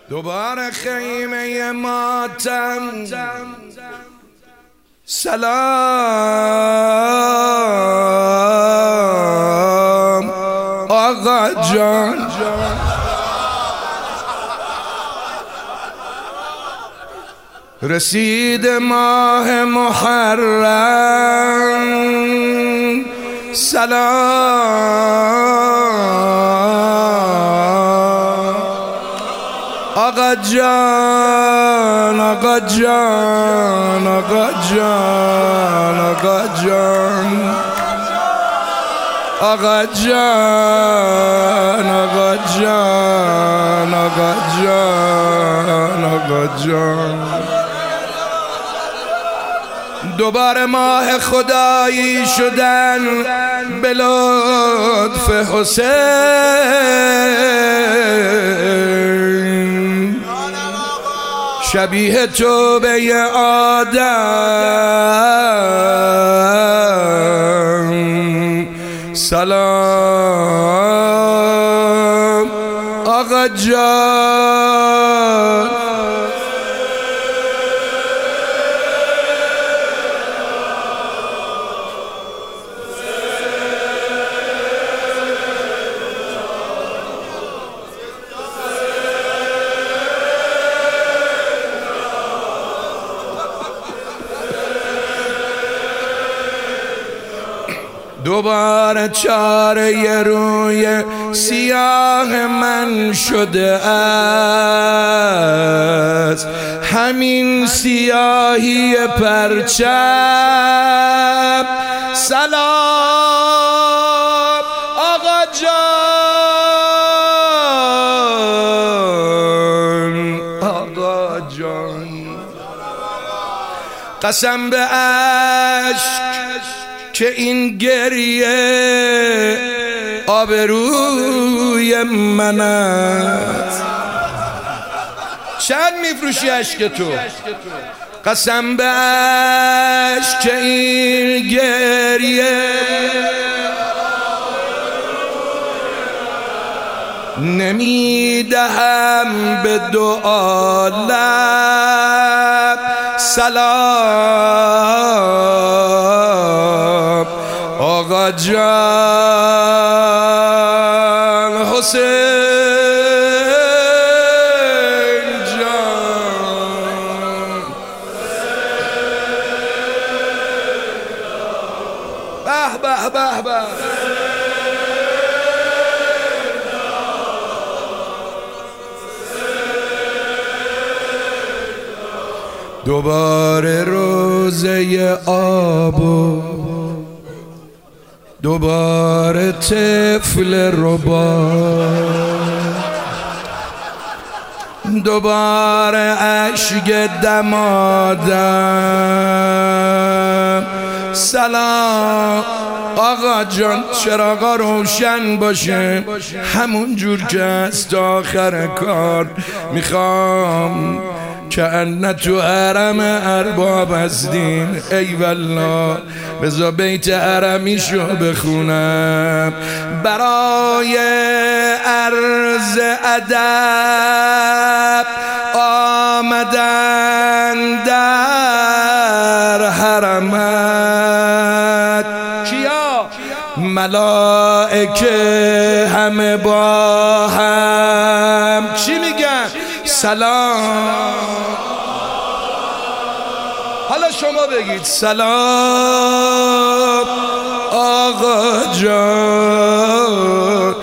دوباره خیمه ماتم سلام آقا جان. رسید ماه محرم سلام آقا جان آقا جان آقا جان آقا جان آقا جان آقا جان آقا جان آقا جان. دوباره ماه خدایی شدن به لطف حسین، شبیه توبه آدم سلام آقا جان. دوباره چاره روی سیاه من شده است، همین سیاهی پرچم سلام آقا جان آقا جان. قسم به عشق که این گریه آبروی من است. چند میفروشی عشق تو؟ قسم به عشق که این گریه نمیدهم به دو عالم سلام آقا جان حسین جان. به به به به. دوباره روزه آب و دوباره طفل ربا، دوباره اشک دمادم سلام آقا جان. چراغا روشن باشه همون جور که است آخر کار. میخوام که تو حرم ارباب هستین، ای والله بذار بیت حرمیشو بخونم. برای عرض ادب آمدن در حرمت کیا؟ ملائکه همه با هم چی میگن؟ سلام. حالا شما بگید سلام آقا جان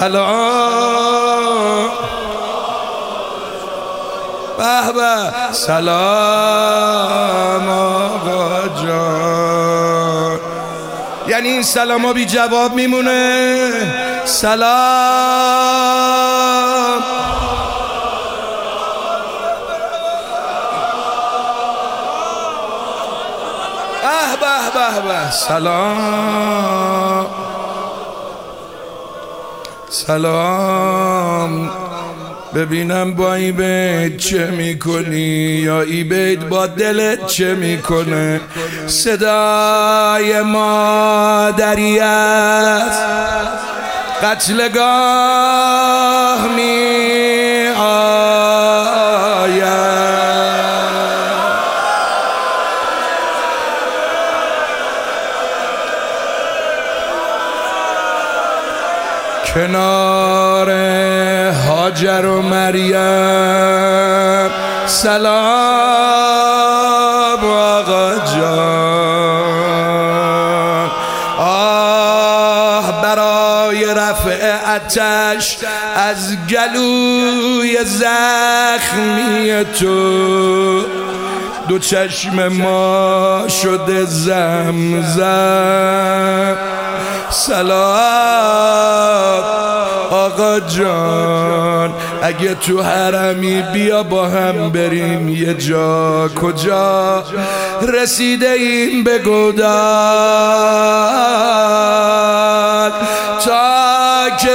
سلام به به سلام آقا جان. یعنی این سلام ها بی جواب میمونه؟ سلام به به به سلام سلام. ببینم با این بیت چه میکنی یا این بیت با دلت چه میکنه. صدای مادری است قتلگاه می هاجر و مریم. سلام آقا جان. آه برای رفع آتش از گلوی زخمی تو، دو چشم ما شده زمزم. سلام آقا جان. اگه تو حرمی بیا با هم بریم یه جا. کجا رسیده این به گودال تا که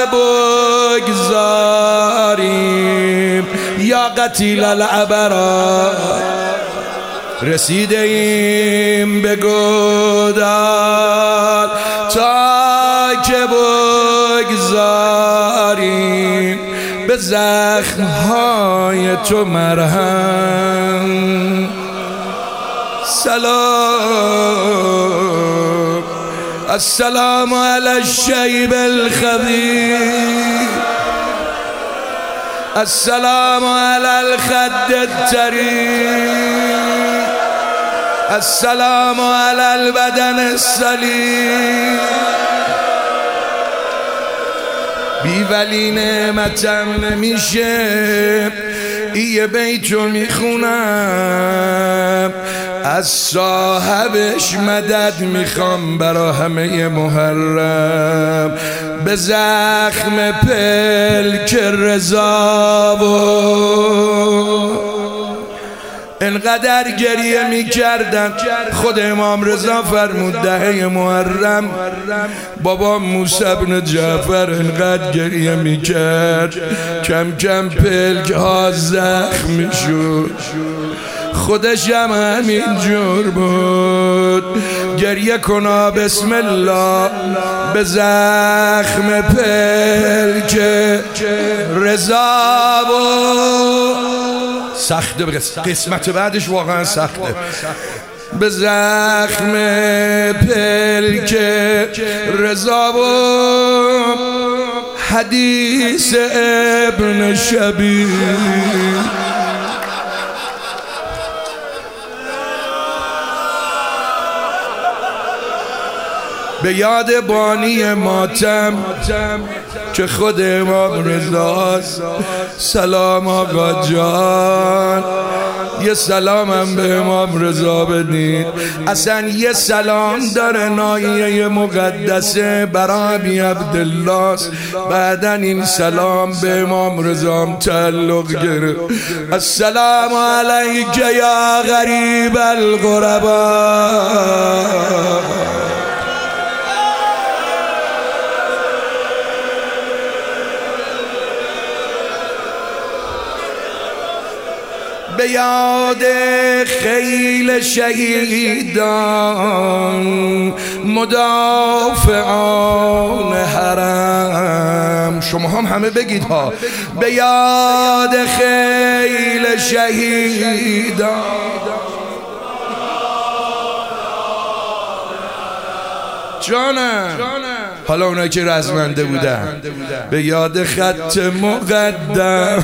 بگذاریم یا قتیل الابرار. رسیده ایم به گودال تا که بگذاریم به زخمهای تو مرهم. سلام السلام علی الشیب الخبیر. السلام علی الخد الطریر. السلام علی البدن السلیم. بی ولی نعمتم نمیشه. یه بیتو میخونم از صاحبش مدد میخوام برا همه محرم. به زخم پلک رضا و انقدر گریه میکردم خود امام رضا فرمود دهه محرم بابا موسی بن جعفر انقدر گریه میکرد کم کم پلک ها زخمی شد. خودش هم همینجور بود. گریه کنا بسم الله به زخم پلک رضا و سخته. قسمت بعدش واقعا سخته. به زخم پلک رضا و حدیث ابن شبیر. به یاد بانی ماتم که خود امام رضاست. سلام آقا جان. یه سلامم به امام رضا بدین. اصلا یه سلام داره ناحیه مقدسه برای ابی عبدالله. بعدن این سلام به امام رضا تعلق گرفت. السلام علیک یا غریب الغربا. به یاد خیل شهیدان مدافعان حرم. شما هم همه بگید ها. به یاد خیل شهیدان. جانم حالا اونایی که رزمنده بودن به یاد خط مقدم.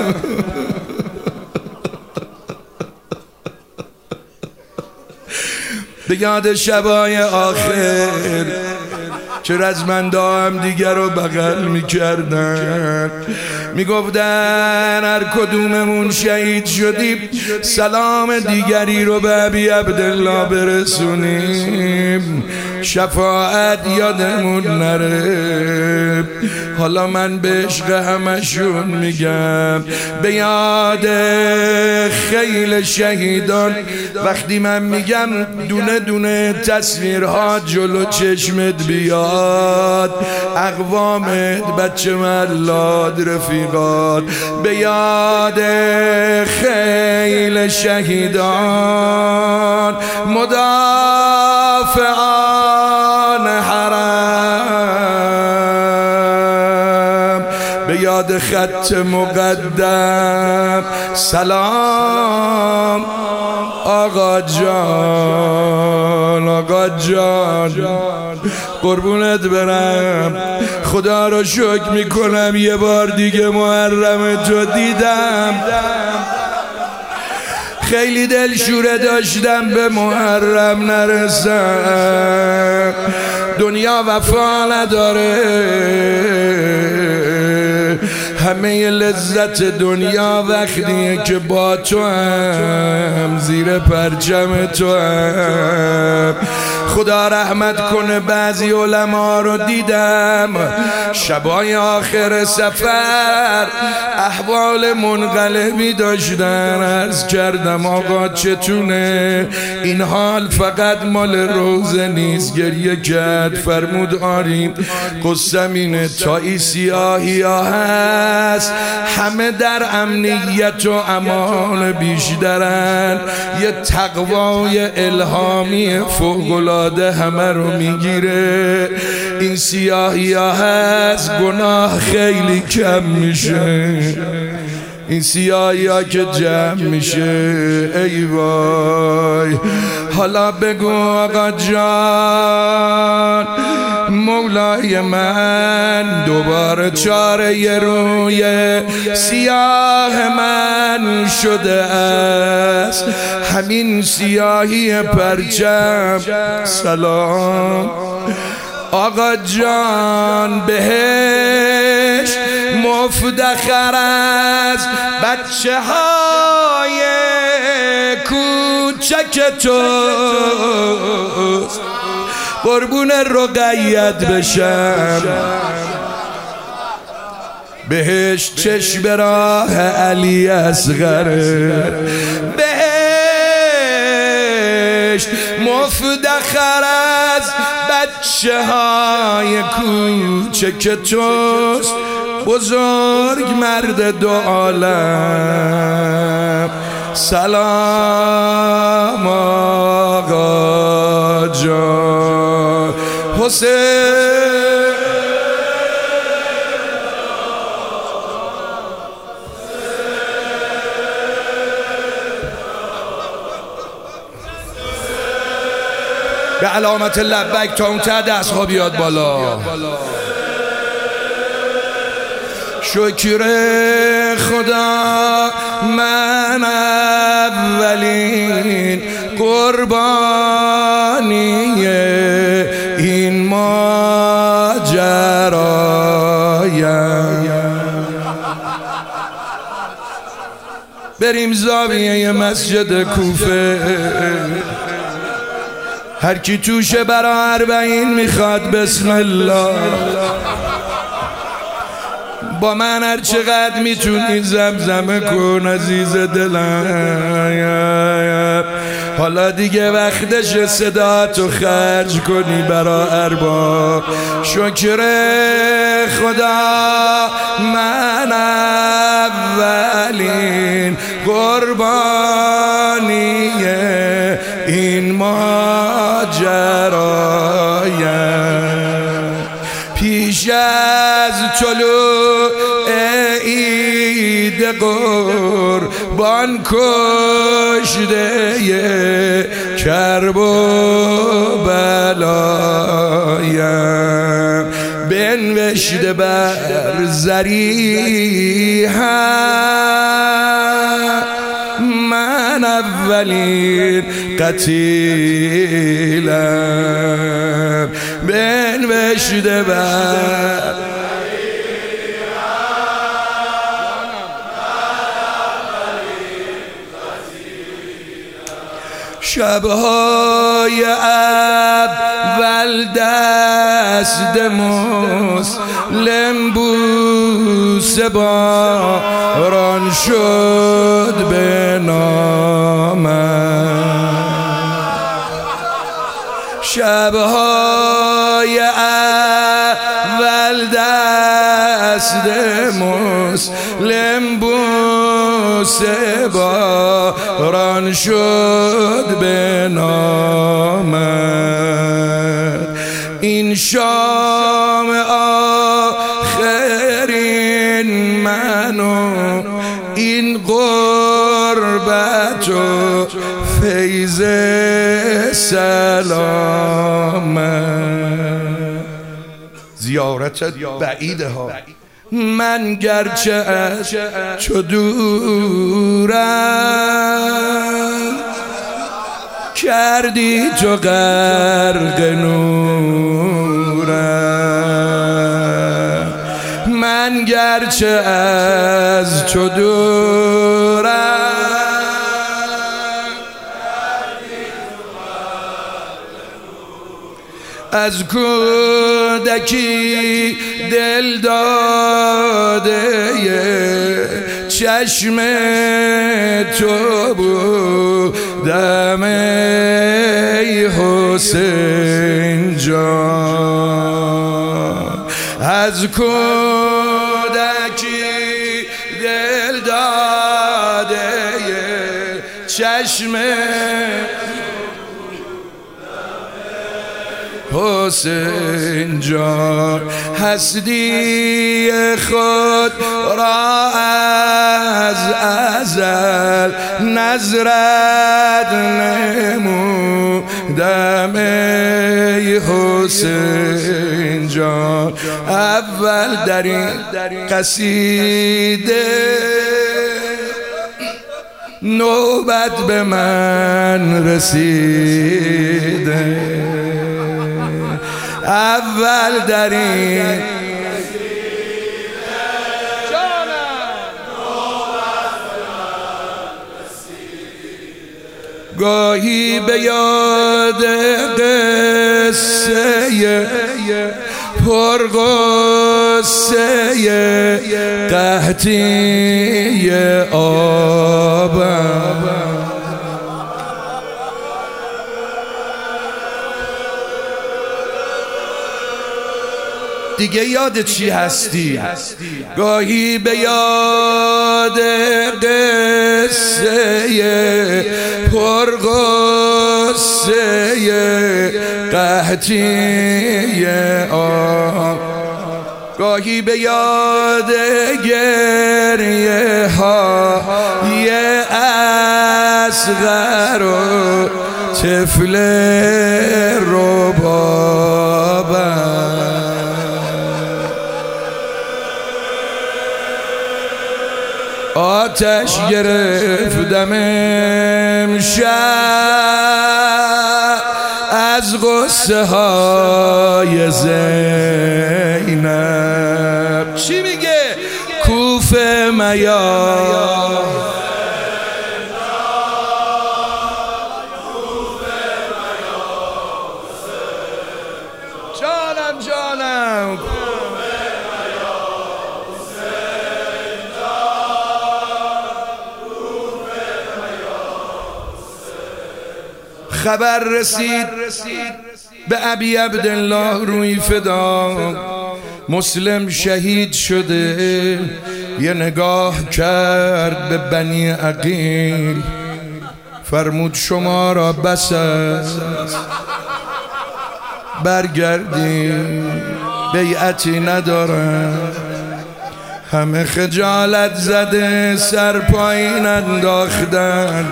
به یاد شبای آخر که رزمنده هم دیگر رو بغل میکردن میگفتن هر کدوممون شهید شدیم سلام دیگری رو به ابی عبدالله برسونیم شفاعت یادمون نره. حالا من به عشق همشون میگم به یاد خیل شهیدان. وقتی من میگم دونه دونه تصویرها جلو چشمت بیاد، اقوامت، بچه ملاد، رفیقات، به یاد خیل شهیدان مدافعان حرم، به یاد خط مقدم. سلام آقا جان، آقا جان قربونت برم. خدا رو شکر میکنم یه بار دیگه محرم تو دیدم. خیلی دلشوره داشتم به محرم نرسم. دنیا وفا نداره، همه لذت دنیا وقتیه که با تو هم، زیر پرچم تو هم. خدا رحمت کنه بعضی علما رو دیدم شبای آخر سفر احوال منقلبی داشتن. عرض کردم آقا چتونه؟ این حال فقط مال روزه نیست. گریه کرد، فرمود آریم قصم اینه تا این سیاهی ها هست همه در امنیت و امان بیشترن. یه تقوای الهامی فوق‌العاده همه رو میگیره. این سیاهی ها هست گناه خیلی کم میشه. این سیاهی ها که جمع میشه ای وای. حالا بگو آقا جان مولای من دوباره چاره روی سیاه من شده است، همین سیاهی پرچم. سلام آقا جان بهش مفتخر از بچه های کوچک توست. قربون رقیت بشم بهش چشم راه علی اصغره. بهش مفتخر از بچه های کوچک توست. بزرگ مرد دو عالم. سلام آقا جان حسین. به علامت لبک تا اون ته دست ها بیاد بالا. شکر خدا من اولین قربانی این ماجرایم. بریم زاویه مسجد کوفه، هر کی توشه برا 40 میخواد بسم الله. با من هر چقدر میتونی زمزمه کن عزیز دلم. حالا دیگه وقتش صدا تو خرج کنی برا ارباب. شکر خدا من اولین قربانی این ماجرایم. پیش از طلوع عید قربان کشته کرب و بلایم. بنوشته بر ضریحم من اولین قتیلم. بنوشته بر شبهای اول دست مسلم بوسه باران شد به نامم. شبهای اول دست مسلم بوسه باران شد به نامم. این شام آخرین منو این غربت و فیض سلام. زیارت بعیده ها. من گرچه از چو دورم کردی تو غرق نورم. من گرچه از تو دورم از کودکی دل داده چشم تو بودم ای حسین جان. از کودکی دل داده چشم حسین جان. هستی خود را از ازل نظرت نمودم ای حسین جان. اول در این قصیده نوبت به من رسیده. اول در این گاهی به یاد قصه پرغصه قحطی آبم دیگه یاد چی هستی؟ گاهی به یاد قصه پرغصه قحطی آب. گاهی به یاد گریه های اصغر و طفل ربابم. آتش گرفتم امشب از غصه های زینب. چی میگه؟ کوفه میا جانم جانم خبر رسید به ابی عبدالله روی فدا مسلم شهید شده. یه نگاه کرد به بنی عقیل فرمود شما را بس است برگردیم بیعتی ندارم. همه خجالت زده سر پایین انداختن.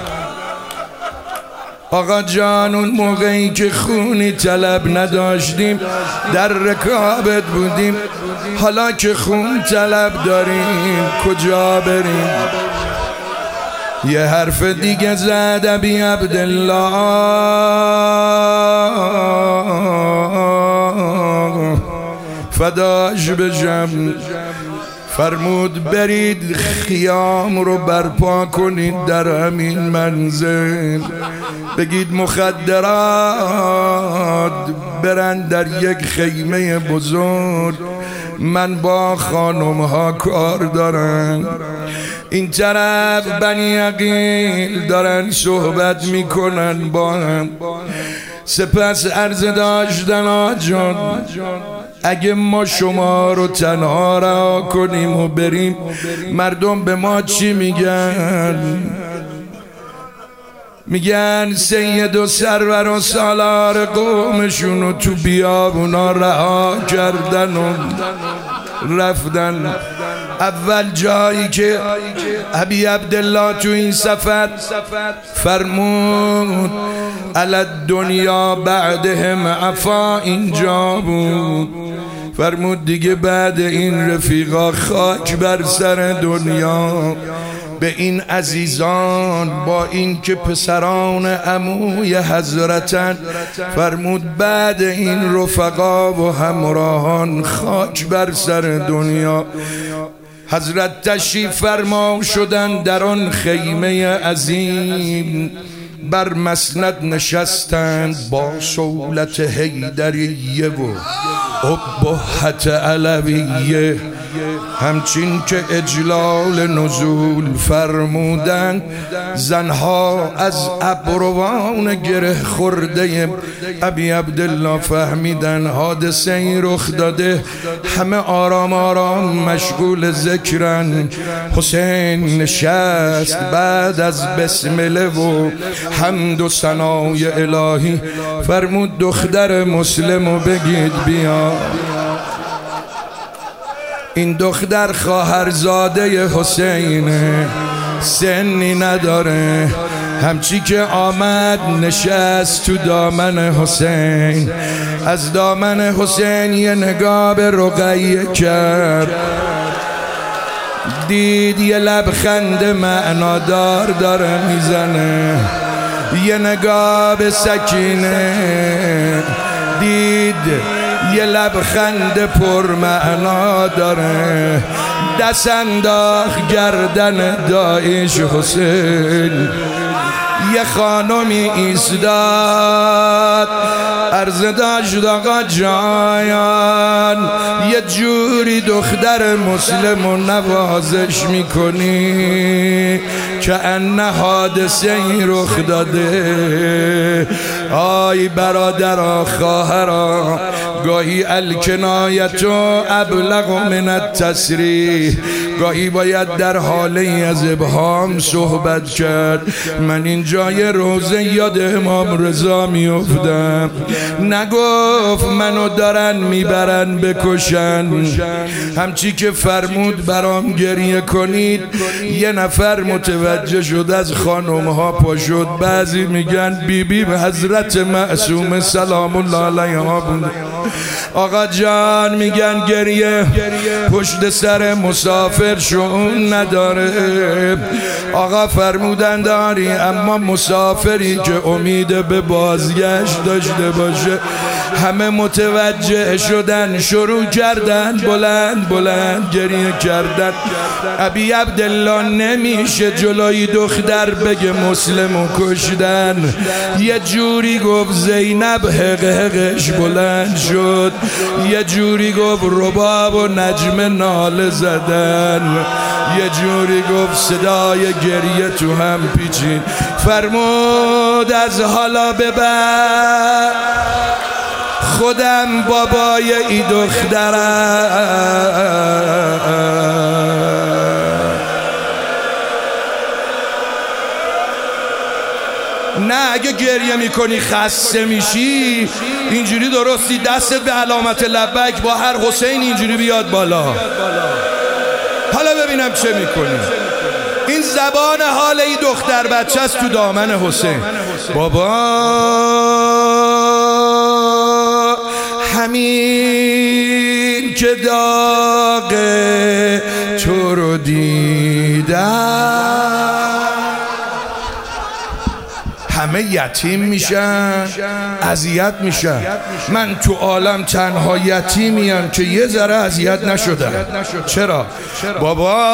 آقا جان اون موقعی که خونی طلب نداشتیم در رکابت بودیم، حالا که خون طلب داریم کجا بریم؟ یه حرف دیگه زد ابی عبدالله فداش بجم. فرمود برید خیام رو برپا کنید در همین منزل، بگید مخدرات برن در یک خیمه بزرگ، من با خانم ها کار دارم. این طرف بنی عقیل دارن صحبت میکنن با هم. سپس عرض داشتن آجان اگه ما شما رو تنها رها کنیم و بریم مردم به ما چی میگن؟ میگن سید و سرور و سالار قومشون رو تو بیابونا رها کردن و رفتن. اول جایی که ابی عبدالله تو این سفر فرمود علی الدنیا بعدهم عفا اینجا بود فرمود دیگه بعد این رفیقا خاک بر سر دنیا به این عزیزان با این که پسران عموی حضرتن. فرمود بعد این رفقا و همراهان خاک بر سر دنیا. حضرت تشریف فرما شدن در آن خیمه عظیم، بر مسند نشستند با صولت حیدریه و ابهت علویه، همچین که اجلال نزول فرمودند. زنها از ابروان گره خورده ابی عبدالله فهمیدن حادثه ای رخ داده. همه آرام آرام مشغول ذکرن. حسین نشست بعد از بسمله و حمد و ثنای الهی فرمود دختر مسلمو بگید بیا. این دختر خواهرزاده حسینه، سنی نداره. همچی که آمد نشست تو دامن حسین، از دامن حسین یه نگاه به رقیه کرد، دید یه لبخند معنادار داره میزنه. یه نگاه به سکینه دید یه لبخند پرمعنا داره. دست انداخت گردن دایش حسین. یه خانمی ایستاد عرض داشت آقا جایان یه جوری دختر مسلمو نوازش میکنی که ان حادثه ای رخ داده. آی برادرها خواهرها، گاهی الکنایت ابلغ من التصریح، گاهی باید در حاله از ابهام صحبت کرد. من این جای روزه یاد امام رضا میافتم، نگفت منو دارن میبرن بکشن. همچی که فرمود برام گریه کنید. یه نفر متوجه شد از خانمها پا شد. بعضی میگن بیبی حضرت معصومه سلام الله علیها بوده. آقا جان میگن گریه پشت سر مسافر شؤون نداره. آقا فرمودن داری، اما مسافری که امید به بازگشت داشته باشه. همه متوجه شدن، شروع کردن بلند بلند گریه کردن. ابی عبدالله نمیشه جلوی دختر بگه مسلمو کشدن. یه جوری گفت زینب حقش بلند شد، یه جوری گفت رباب و نجم ناله زدن، یه جوری گفت صدای گریه تو هم پیچید. فرمود از حالا به بعد خودم بابای ای دخترم. نه اگه گریه میکنی خسته میشی اینجوری درستی دستت به علامت لبک با هر حسین اینجوری بیاد بالا. حالا ببینم چه میکنی. این زبان حال این دختر بچه است تو دامن حسین. بابا همین که داغ تو رو دیدم همه یتیم میشن، اذیت میشن. من تو عالم تنها یتیمیم که یه ذره اذیت نشدم. چرا؟ بابا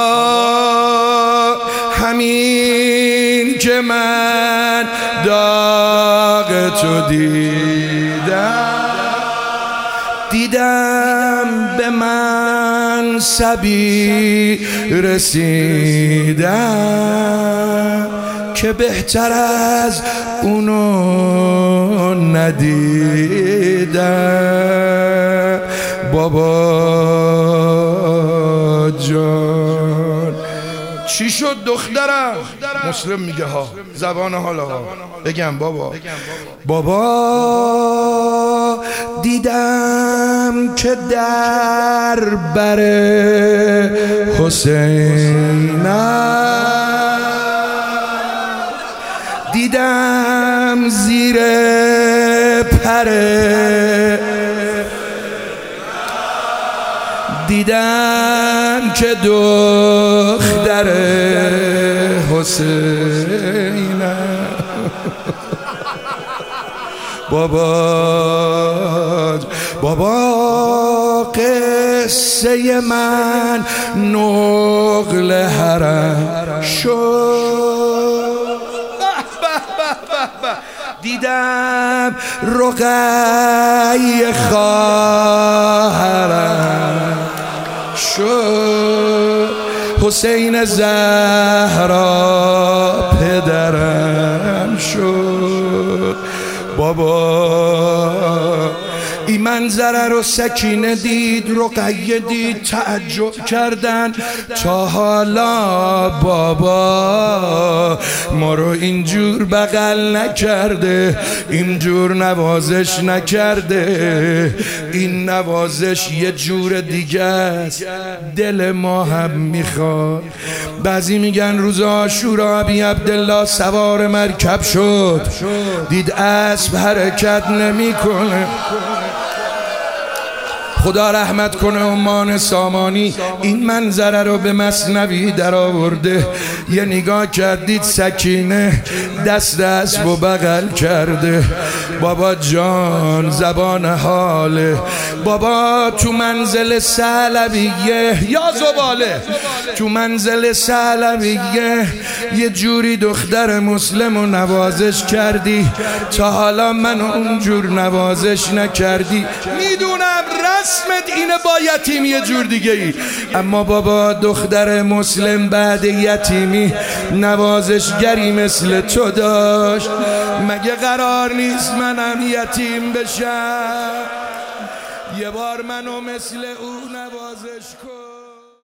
همین که من داغ تو دیدم به من سبی رسیدم که بهتر از اونو ندیدم. بابا جان چی شد دخترم؟ مسلم میگه ها، زبان حالا ها. بگم بابا دیدم که در بر حسینم، دیدم زیر پر دیدم که دختر حسین بابا قصه من نقل حرم شد. دیدم رقیه خواهرم شد، حسین زهرا پدرم شد. بابا این منظره رو سکینه دید، رقیه دید، تعجب کردن تا حالا بابا ما رو اینجور بغل نکرده، اینجور نوازش نکرده. این نوازش یه جور دیگه است، دل ما هم میخواد. بعضی میگن روز عاشورا ابی عبدالله سوار مرکب شد، دید اسب حرکت نمیکنه. خدا رحمت کنه عمان سامانی این منظره رو به مثنوی در آورده. یه نگاه کردید سکینه دست اسب و بغل کرده. بابا جان زبان حاله. بابا تو منزل ثعلبیه یا زباله، تو منزل ثعلبیه یه جوری دختر مسلم رو نوازش کردی، تا حالا من اونجور نوازش نکردی. میدونم رسمت اینه با یتیم یه جور دیگه ای، اما بابا دختر مسلم بعد یتیمی نوازشگری مثل تو داشت. مگه قرار نیست منم یتیم بشم؟ یه بار منو مثل او نوازش کن.